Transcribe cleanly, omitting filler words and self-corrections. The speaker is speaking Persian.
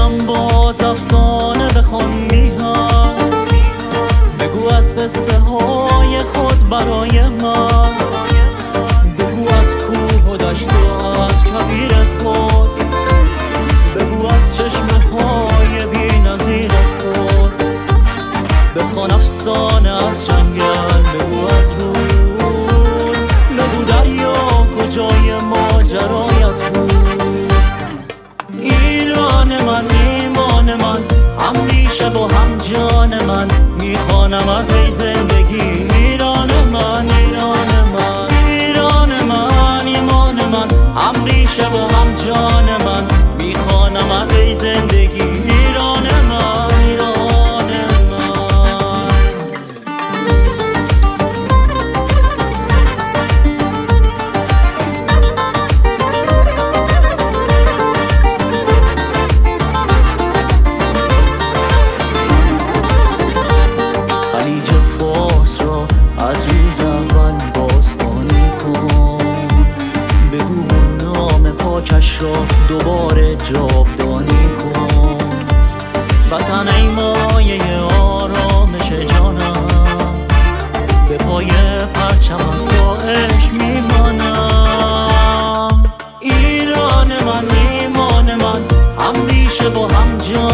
دلم باز افسانه بخوان میهن، بگو از قصه های خود برای من، بگو از کوه و دشت و از کویر خود، بگو از چشمه های بی نظیر خود، بخوان افسانه از جنگل، بگو از رود، بگو دریا کجای ماجرایت بود. ایران من، ایمان من، هم ریشه و هم جان من، میخوانمت ای زندگی. ایران من، ایران من، ایران من، ایمان من، هم ریشه و هم جان من، میخوانمت ای زندگی. ایران من، ایران من. خلیج فارس را از روز اول بازخوانی کن، بگو نام پاکش را دوباره جاودانی کن. وطن ای مایه آرامش جانم، به پای پرچمم با عشق میمانم. ایران من، ایمان من، هم ریشه و هم جان